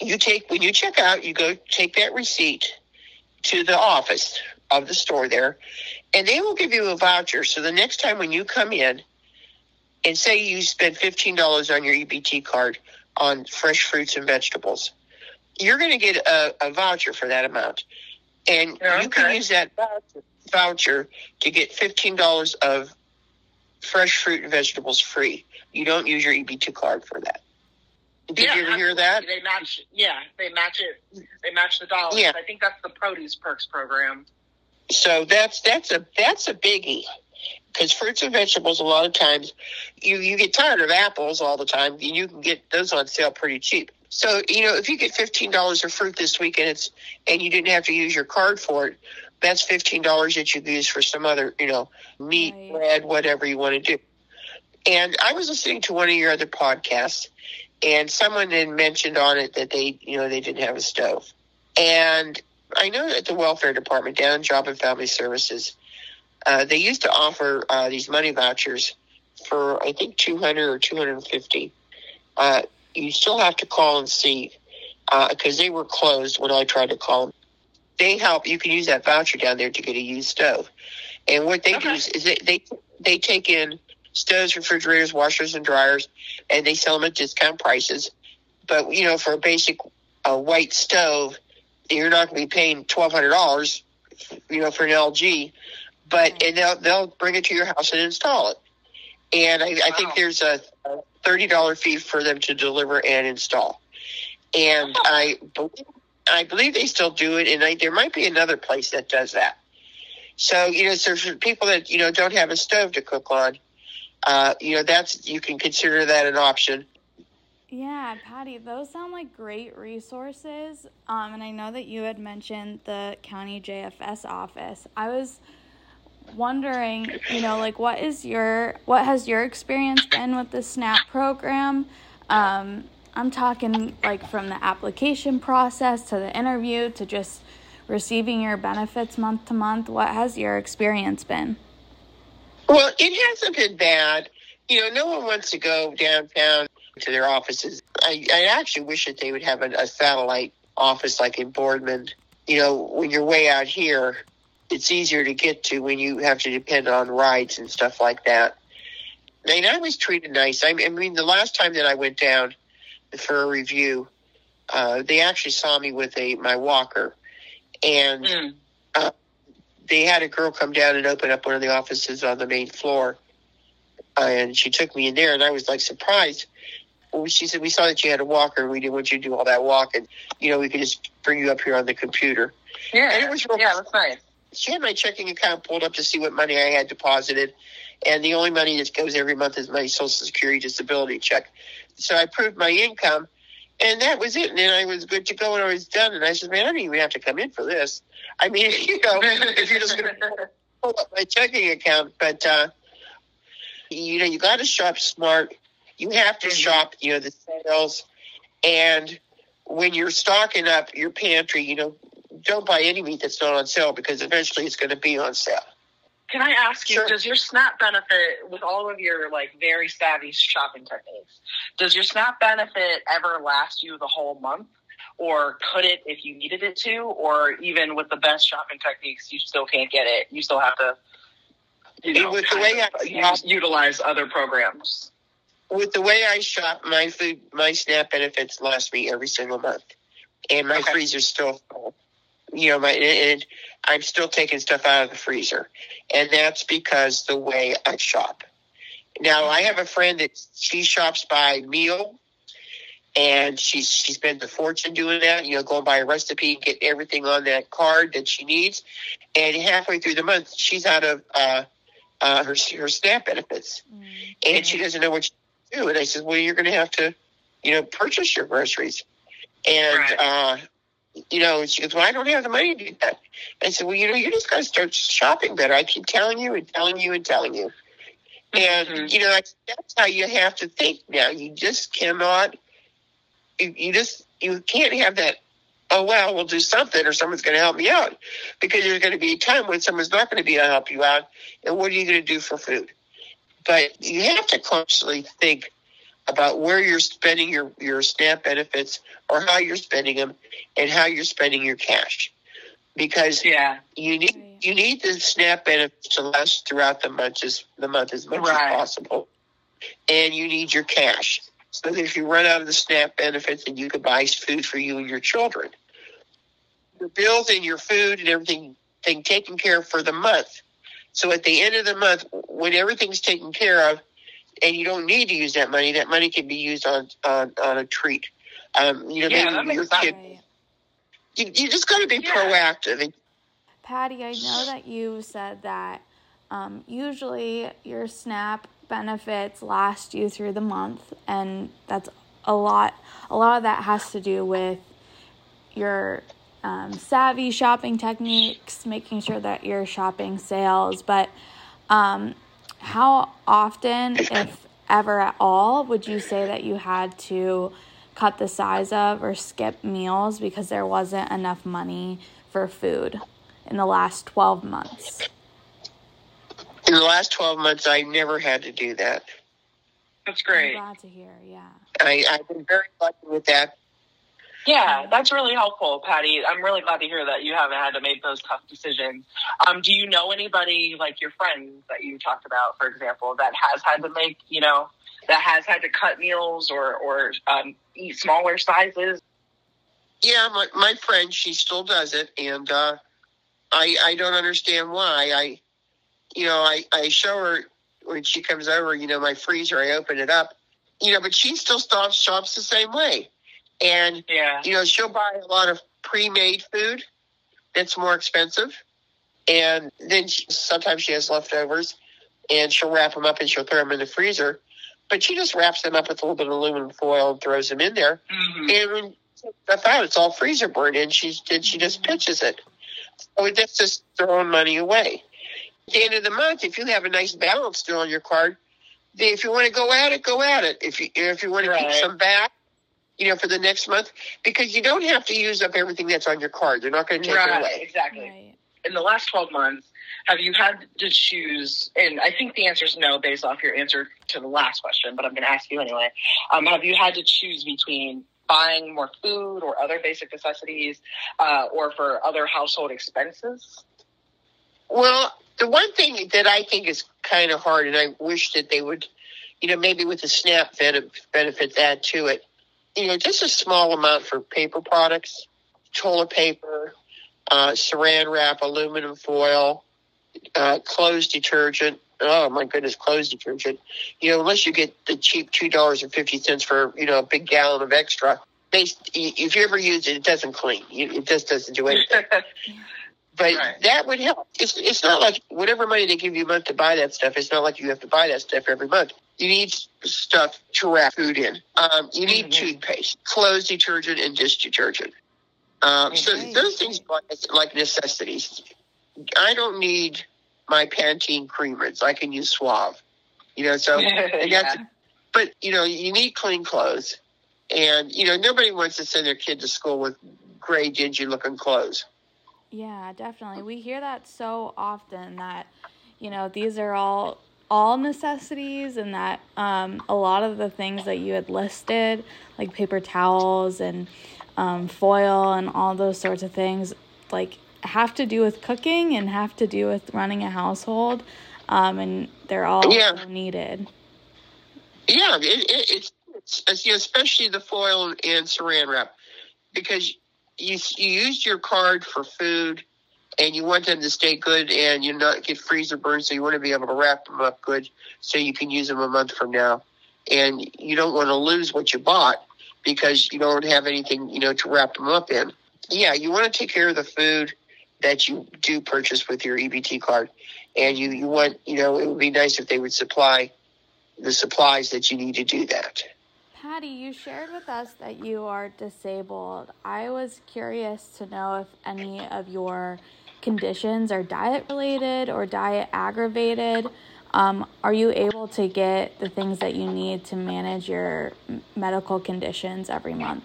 when you check out, you go take that receipt to the office of the store there, and they will give you a voucher. So the next time when you come in and say you spend $15 on your EBT card on fresh fruits and vegetables, you're going to get a voucher for that amount. And you can use that voucher to get $15 of fresh fruit and vegetables free. You don't use your EBT card for that. Did you ever hear that? They match it. They match the dollars. Yeah. I think that's the Produce Perks program. So that's a biggie, because fruits and vegetables, a lot of times you get tired of apples all the time, and you can get those on sale pretty cheap. So, if you get $15 of fruit this week and you didn't have to use your card for it, that's $15 that you can use for some other, meat, Right. bread, whatever you want to do. And I was listening to one of your other podcasts, and someone had mentioned on it that they didn't have a stove. And I know that the welfare department down in Job and Family Services, they used to offer these money vouchers for, I think, $200 or $250. You still have to call and see, because they were closed when I tried to call them. They help. You can use that voucher down there to get a used stove. And what they do is they take in stoves, refrigerators, washers, and dryers, and they sell them at discount prices. But, for a basic white stove, you're not going to be paying $1,200, for an LG. And they'll bring it to your house and install it. And I think there's a $30 fee for them to deliver and install. And I believe they still do it, and there might be another place that does that. So, so for people that, don't have a stove to cook on, you can consider that an option. Yeah, Patty, those sound like great resources. And I know that you had mentioned the county JFS office. I was wondering, what has your experience been with the SNAP program? I'm talking like from the application process to the interview to just receiving your benefits month to month. What has your experience been? Well, it hasn't been bad. No one wants to go downtown to their offices. I actually wish that they would have a satellite office like in Boardman. When you're way out here, it's easier to get to when you have to depend on rides and stuff like that. And I was treated nice. I mean, the last time that I went down for a review, they actually saw me with my walker. And they had a girl come down and open up one of the offices on the main floor. And she took me in there, and I was, surprised. Well, she said, we saw that you had a walker, and we didn't want you to do all that walking. We could just bring you up here on the computer. Yeah, and it was real that's nice. She had my checking account pulled up to see what money I had deposited, and the only money that goes every month is my Social Security disability check. So I proved my income, and that was it. And then I was good to go, and I was done. And I said, man, I didn't even have to come in for this. I mean, if you're just going to pull up my checking account. But, you got to shop smart. You have to shop, the sales. And when you're stocking up your pantry, don't buy any meat that's not on sale, because eventually it's going to be on sale. Can I ask you, Sure. Does your SNAP benefit, with all of your very savvy shopping techniques, does your SNAP benefit ever last you the whole month? Or could it if you needed it to? Or even with the best shopping techniques, you still can't get it? You still have to utilize other programs? With the way I shop, my SNAP benefits last me every single month. And my freezer's still full. And I'm still taking stuff out of the freezer. And that's because the way I shop. Now, I have a friend that she shops by meal, and she spends a fortune doing that, going by a recipe, get everything on that card that she needs. And halfway through the month, she's out of her SNAP benefits. And she doesn't know what to do. And I said, well, you're going to have to, purchase your groceries. And, Right. She goes, well, I don't have the money to do that. I said, well, you just got to start shopping better. I keep telling you and telling you and telling you. And, that's how you have to think now. You just cannot, you can't have that, oh, well, we'll do something or someone's going to help me out. Because there's going to be a time when someone's not going to be able to help you out. And what are you going to do for food? But you have to constantly think about where you're spending your SNAP benefits or how you're spending them and how you're spending your cash. Because you need the SNAP benefits to last throughout the month as much as possible. And you need your cash. So that if you run out of the SNAP benefits, then you can buy food for you and your children. Your bills and your food and everything taken care of for the month. So at the end of the month, when everything's taken care of, and you don't need to use that money can be used on a treat. Maybe your kid. You just got to be proactive. Patty, I know that you said that usually your SNAP benefits last you through the month, and that's a lot of that has to do with your savvy shopping techniques, making sure that you're shopping sales. But how often, if ever at all, would you say that you had to cut the size of or skip meals because there wasn't enough money for food in the last 12 months? In the last 12 months, I never had to do that. That's great. I'm glad to hear, yeah. I've been very lucky with that. Yeah, that's really helpful, Patty. I'm really glad to hear that you haven't had to make those tough decisions. Do you know anybody, like your friends that you talked about, for example, that has had to make, that has had to cut meals or eat smaller sizes? Yeah, my friend, she still does it, and I don't understand why. I show her when she comes over, my freezer, I open it up, but she still shops the same way. And, she'll buy a lot of pre-made food that's more expensive. And then sometimes she has leftovers, and she'll wrap them up and she'll throw them in the freezer. But she just wraps them up with a little bit of aluminum foil and throws them in there. Mm-hmm. And when stuff out, it's all freezer burn, and she just pitches it. So that's just throwing money away. At the end of the month, if you have a nice balance still on your card, if you want to go at it, go at it. If you want to keep some back, for the next month, because you don't have to use up everything that's on your card. They're not going to take it away. Exactly. Right. In the last 12 months, have you had to choose, and I think the answer is no based off your answer to the last question, but I'm going to ask you anyway. Have you had to choose between buying more food or other basic necessities or for other household expenses? Well, the one thing that I think is kind of hard, and I wish that they would, maybe with the SNAP benefits add to it, just a small amount for paper products, toilet paper, saran wrap, aluminum foil, clothes detergent. Oh, my goodness, clothes detergent. Unless you get the cheap $2.50 for, a big gallon of extra. If you ever use it, it doesn't clean. It just doesn't do anything. But that would help. It's not like whatever money they give you a month to buy that stuff, it's not like you have to buy that stuff every month. You need stuff to wrap food in. You need toothpaste, clothes detergent, and dish detergent. So those things are like necessities. I don't need my Pantene cream rinse. I can use Suave. But, you need clean clothes. And, nobody wants to send their kid to school with gray, dingy-looking clothes. Yeah, definitely. We hear that so often that, these are all necessities, and that a lot of the things that you had listed, like paper towels and foil and all those sorts of things, like have to do with cooking and have to do with running a household, and they're all needed. Yeah, it's especially the foil and saran wrap, because you used your card for food and you want them to stay good and you not get freezer burn, so you want to be able to wrap them up good so you can use them a month from now. And you don't want to lose what you bought because you don't have anything, to wrap them up in. Yeah, you want to take care of the food that you do purchase with your EBT card. And you want, it would be nice if they would supply the supplies that you need to do that. Patty, you shared with us that you are disabled. I was curious to know if any of your conditions are diet-related or diet-aggravated. Are you able to get the things that you need to manage your medical conditions every month?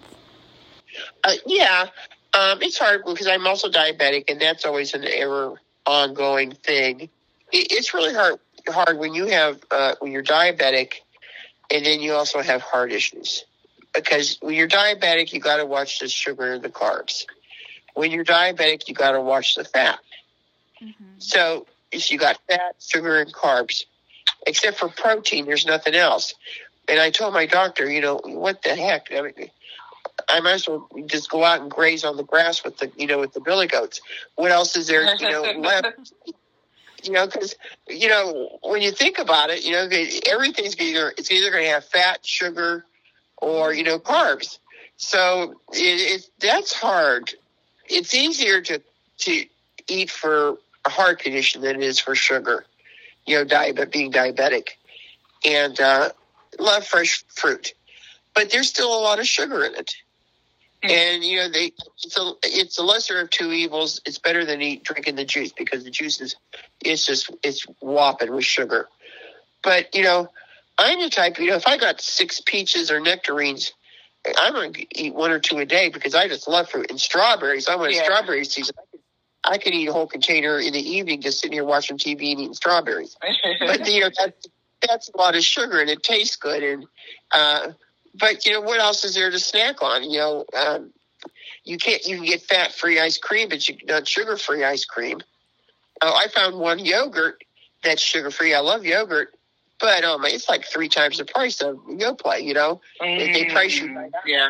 It's hard because I'm also diabetic, and that's always an ongoing thing. It's really hard when you have when you're diabetic. And then you also have heart issues. Because when you're diabetic, you got to watch the sugar and the carbs. When you're diabetic, you got to watch the fat. Mm-hmm. So if you got fat, sugar, and carbs, except for protein, there's nothing else. And I told my doctor, what the heck? I mean, I might as well just go out and graze on the grass with the billy goats. What else is there, left? Because, when you think about it, everything's it's either going to have fat, sugar, or, carbs. So that's hard. It's easier to eat for a heart condition than it is for sugar, being diabetic. And love fresh fruit. But there's still a lot of sugar in it. And, it's a lesser of two evils. It's better than drinking the juice, because the juice it's whopping with sugar. But, I'm the type, if I got 6 peaches or nectarines, I'm going to eat 1 or 2 a day, because I just love fruit. And strawberries, I'm in strawberry season. I could eat a whole container in the evening just sitting here watching TV and eating strawberries. But, that's a lot of sugar, and it tastes good. And but what else is there to snack on? You can get fat-free ice cream, but not sugar-free ice cream. I found one yogurt that's sugar-free. I love yogurt, but it's like 3 times the price of Yoplait. They price you by that. Yeah.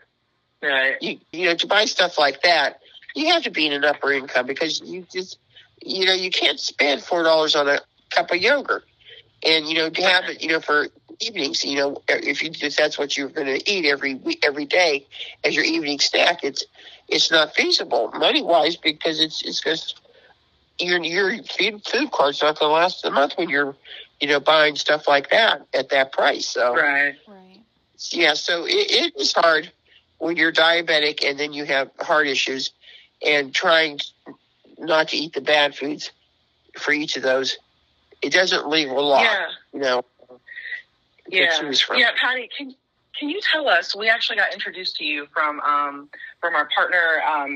Right. To buy stuff like that, you have to be in an upper income, because you just you can't spend $4 on a cup of yogurt. And, to have it, for evenings, if that's what you're going to eat every day as your evening snack, it's not feasible money-wise, because it's just your food card's not going to last a month when you're, buying stuff like that at that price. So, right. Yeah, so it is hard when you're diabetic and then you have heart issues, and trying not to eat the bad foods for each of those. It doesn't leave a lot, to choose from. Yeah, Patty, can you tell us? We actually got introduced to you from our partner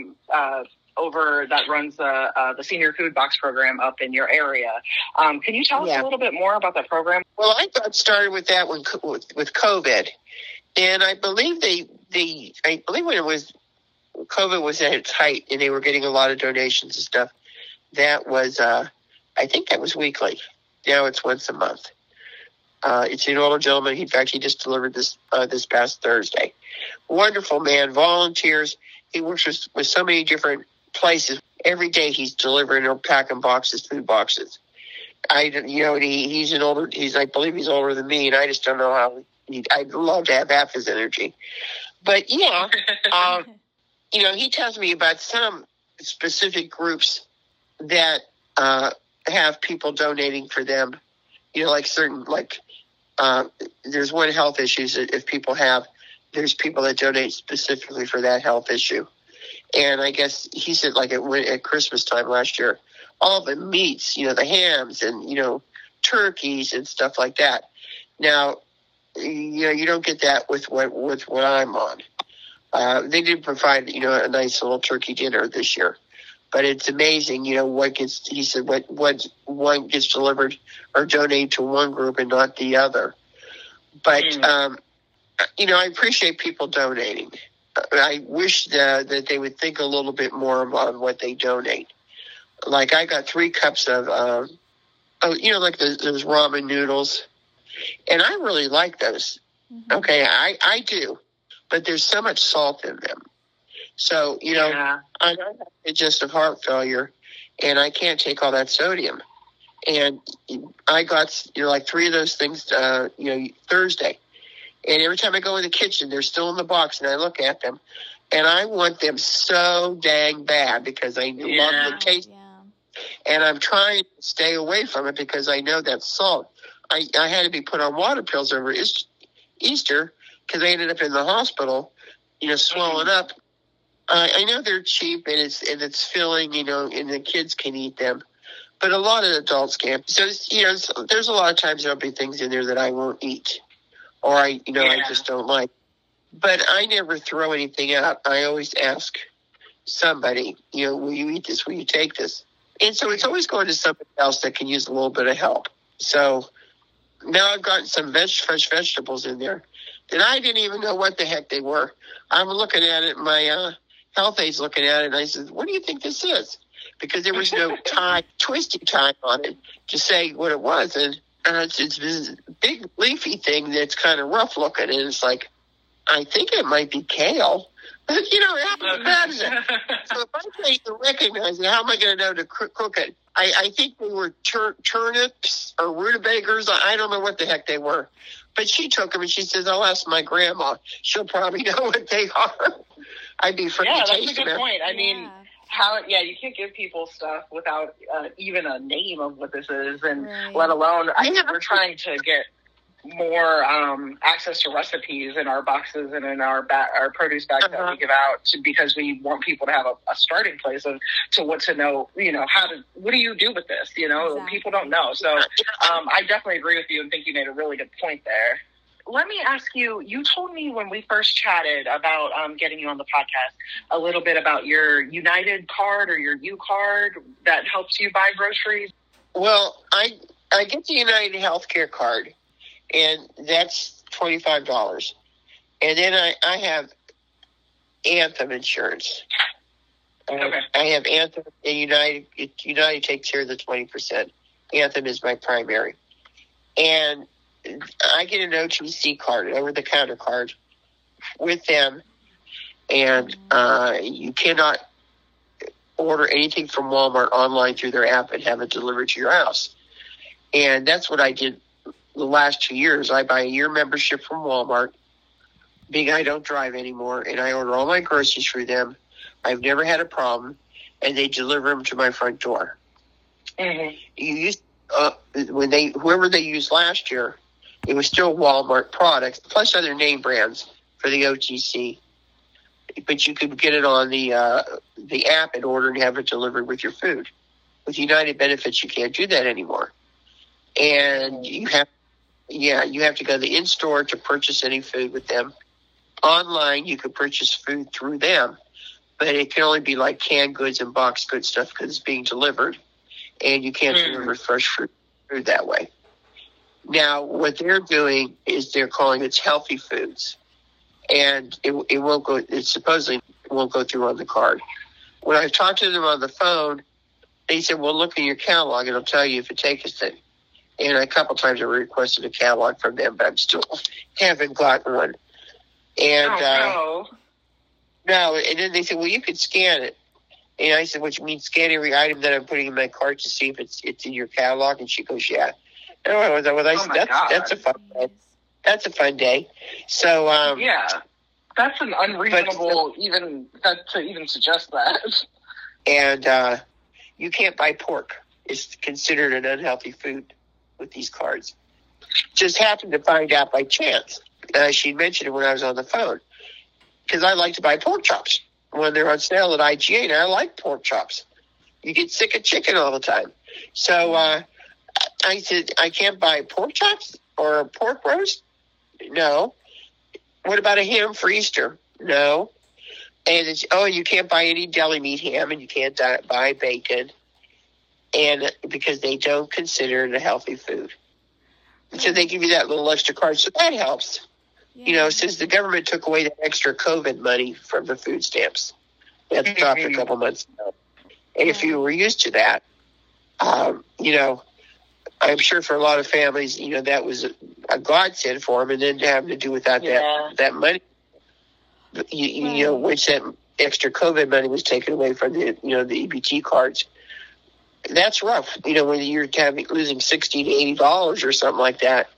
over that runs the Senior Food Box program up in your area. Can you tell us a little bit more about that program? Well, I got started with that with COVID, and I believe when it was COVID was at its height, and they were getting a lot of donations and stuff. That was I think that was weekly. Now it's once a month. It's an older gentleman. In fact, he just delivered this past Thursday. Wonderful man, volunteers. He works with so many different places. Every day he's delivering or packing food boxes. He's an older. I believe he's older than me, and I just don't know how. I'd love to have half his energy. But he tells me about some specific groups that have people donating for them, there's one health issues that if people have, there's people that donate specifically for that health issue. And I guess he said at Christmas time last year, all the meats, the hams and, turkeys and stuff like that. Now, you don't get that with what I'm on. They did provide, a nice little turkey dinner this year. But it's amazing, he said what one gets delivered or donated to one group and not the other. But, I appreciate people donating. I wish that they would think a little bit more about what they donate. Like I got 3 cups of, those ramen noodles. And I really like those. Mm-hmm. Okay, I do. But there's so much salt in them. So, I have congestive heart failure, and I can't take all that sodium. And I got, 3 of those things, Thursday. And every time I go in the kitchen, they're still in the box, and I look at them. And I want them so dang bad because I love the taste. Yeah. And I'm trying to stay away from it because I know that's salt. I had to be put on water pills over Easter because I ended up in the hospital, swelling up. I know they're cheap and it's filling, and the kids can eat them, but a lot of adults can't. So, there's a lot of times there'll be things in there that I won't eat or I just don't like. But I never throw anything out. I always ask somebody, will you eat this? Will you take this? And so it's always going to somebody else that can use a little bit of help. So Now I've gotten some fresh vegetables in there that I didn't even know what the heck they were. I'm looking at it, my health aid's looking at it, and I said, what do you think this is? Because there was no twisty time on it to say what it was. And it's this big leafy thing that's kind of rough looking, and it's like, I think it might be kale. But, how bad is it? So if I can't even recognize it, how am I going to know to cook it? I think they were turnips or rutabagas. I don't know what the heck they were. But she took them, and she says, I'll ask my grandma. She'll probably know what they are. I'd be afraid to taste them. Yeah, that's a good point. I mean, you can't give people stuff without even a name of what this is, and let alone, we're trying to get more access to recipes in our boxes and in our produce bags that we give out, because we want people to have a starting place to what to know, what do you do with this? Exactly. People don't know. So I definitely agree with you and think you made a really good point there. Let me ask you, you told me when we first chatted about getting you on the podcast a little bit about your United card or your U card that helps you buy groceries. Well, I get the United Healthcare card, and that's $25. And then I have Anthem insurance. Okay. I have Anthem and United. United takes care of the 20%. Anthem is my primary. And I get an OTC card, an over-the-counter card, with them. And you cannot order anything from Walmart online through their app and have it delivered to your house. And that's what I did the last 2 years. I buy a year membership from Walmart, being I don't drive anymore, and I order all my groceries through them. I've never had a problem, and they deliver them to my front door. Mm-hmm. You used whoever they used last year, it was still Walmart products plus other name brands for the OTC, but you could get it on the app and order and have it delivered with your food. With United Benefits, you can't do that anymore, and you have to go to the in-store to purchase any food with them. Online, you could purchase food through them, but it can only be like canned goods and boxed goods stuff because it's being delivered, and you can't deliver fresh fruit that way. Now, what they're doing is they're calling it healthy foods, and it won't go. It supposedly won't go through on the card. When I talked to them on the phone, they said, "Well, look in your catalog, and it'll tell you if it takes it." And a couple times I requested a catalog from them, but I still haven't gotten one. And no. And then they said, "Well, you can scan it." And I said, "What, you mean scan every item that I'm putting in my cart to see if it's in your catalog?" And she goes, "Yeah." And that's a fun day. That's a fun day. So that's an unreasonable to even suggest that. And you can't buy pork. It's considered an unhealthy food with these cards. Just happened to find out by chance. She mentioned it when I was on the phone, because I like to buy pork chops when they're on sale at IGA, and I like pork chops. You get sick of chicken all the time. So I said, I can't buy pork chops or a pork roast? No. What about a ham for Easter? No. And it's, you can't buy any deli meat ham, and you can't buy bacon, and because they don't consider it a healthy food. And so they give you that little extra card, so that helps. Yeah. Since the government took away that extra COVID money from the food stamps. That stopped a couple months ago. And if you were used to that, I'm sure for a lot of families, that was a godsend for them, and then having to do without that money, which that extra COVID money was taken away from the EBT cards. That's rough, when you're losing $60 to $80 or something like that,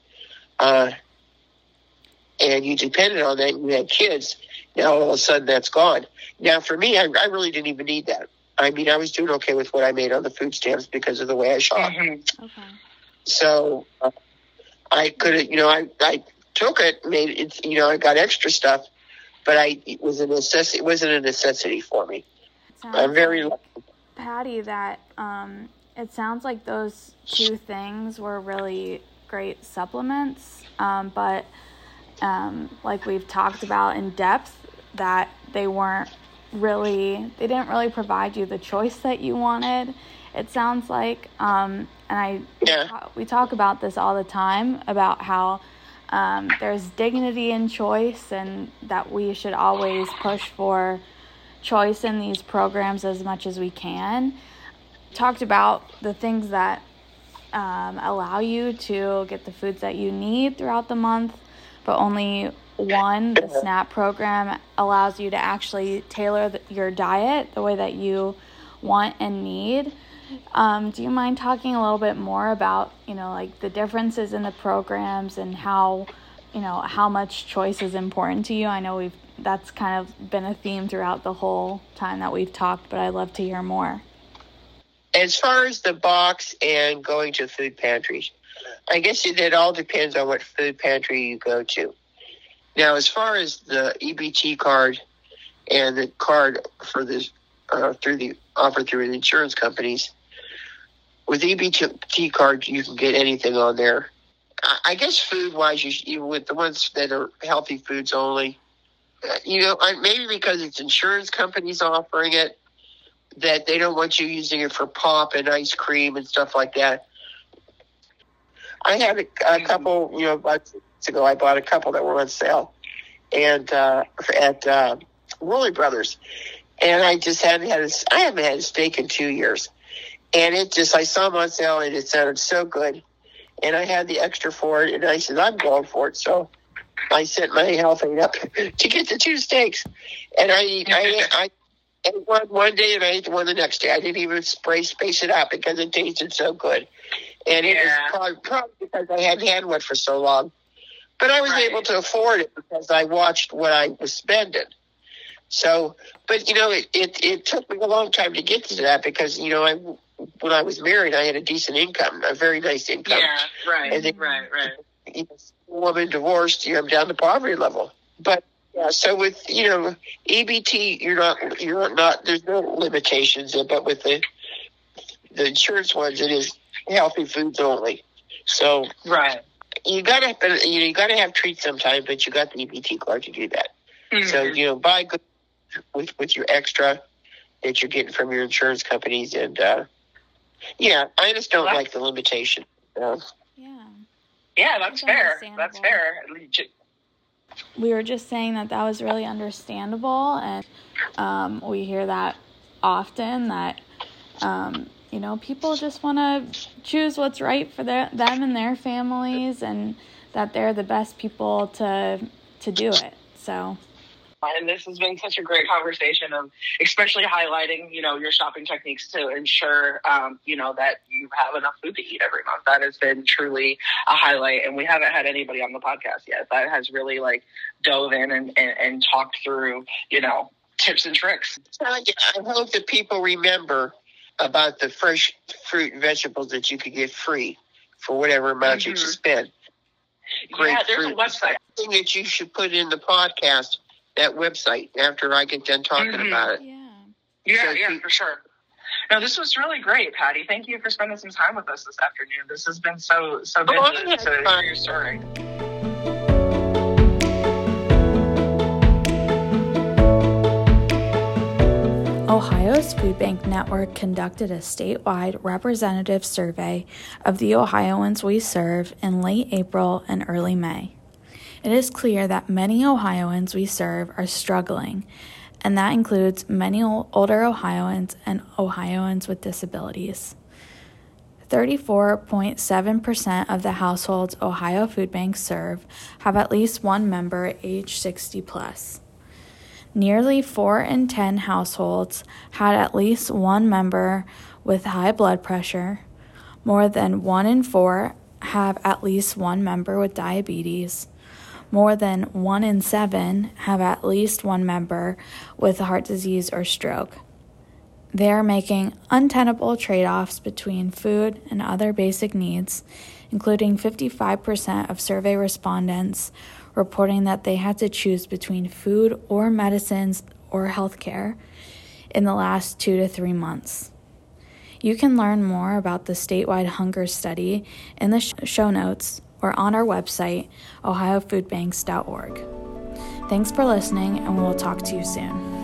and you depended on that, and you had kids. Now all of a sudden that's gone. Now for me, I really didn't even need that. I mean, I was doing okay with what I made on the food stamps because of the way I shop. Mm-hmm. Okay. So I could have, I took it, made it, I got extra stuff, but it was a necessity. It wasn't a necessity for me. I'm very lucky, Patty, that it sounds like those two things were really great supplements, but like we've talked about in depth, that they didn't really provide you the choice that you wanted, it sounds like, we talk about this all the time, about how there's dignity in choice, and that we should always push for choice in these programs as much as we can. Talked about the things that allow you to get the foods that you need throughout the month, but only one, the SNAP program, allows you to actually tailor your diet the way that you want and need. Do you mind talking a little bit more about, like the differences in the programs and how much choice is important to you? I know that's kind of been a theme throughout the whole time that we've talked, but I'd love to hear more. As far as the box and going to food pantries, I guess it all depends on what food pantry you go to. Now, as far as the EBT card and the card for this offered through the insurance companies, with EBT card, you can get anything on there. I guess food-wise, you with the ones that are healthy foods only, maybe because it's insurance companies offering it, that they don't want you using it for pop and ice cream and stuff like that. I had a couple, about months ago, I bought a couple that were on sale and at Woolley Brothers. And I just I haven't had a steak in 2 years. And I saw them on sale and it sounded so good. And I had the extra for it and I said, I'm going for it. So I sent my health aide up to get the 2 steaks. And I ate one day and I ate the one the next day. I didn't even space it out because it tasted so good. And it was probably because I hadn't had one for so long. But I was able to afford it because I watched what I was spending. So, but, it took me a long time to get to that because, when I was married, I had a decent income, a very nice income. Yeah, right, and then, right. Woman divorced, I'm down to poverty level. But, so with, EBT, you're not, there's no limitations. But with the insurance ones, it is healthy foods only. So, right. You gotta have treats sometime, but you got the EBT card to do that. Mm-hmm. So, buy good with your extra that you're getting from your insurance companies. And, I just don't like the limitation. Yeah, that's fair. That's fair. We were just saying that was really understandable, and we hear that often, that, people just want to choose what's right for them and their families, and that they're the best people to do it. So. And this has been such a great conversation of especially highlighting, your shopping techniques to ensure, that you have enough food to eat every month. That has been truly a highlight. And we haven't had anybody on the podcast yet that has really dove in and talked through, tips and tricks. I hope that people remember about the fresh fruit and vegetables that you could get free for whatever amount you spend. Great there's fruit. A website. Thing that you should put in the podcast, that website, after I get done talking about it. Yeah, for sure. No, this was really great, Patty. Thank you for spending some time with us this afternoon. This has been so good to hear your story. Ohio's Food Bank Network conducted a statewide representative survey of the Ohioans we serve in late April and early May. It is clear that many Ohioans we serve are struggling, and that includes many older Ohioans and Ohioans with disabilities. 34.7% of the households Ohio Food Banks serve have at least one member age 60 plus. Nearly 4 in 10 households had at least one member with high blood pressure. More than 1 in 4 have at least one member with diabetes. More than 1 in 7 have at least one member with heart disease or stroke. They are making untenable trade-offs between food and other basic needs, including 55% of survey respondents reporting that they had to choose between food or medicines or healthcare in the last 2 to 3 months. You can learn more about the statewide hunger study in the show notes or on our website, ohiofoodbanks.org. Thanks for listening, and we'll talk to you soon.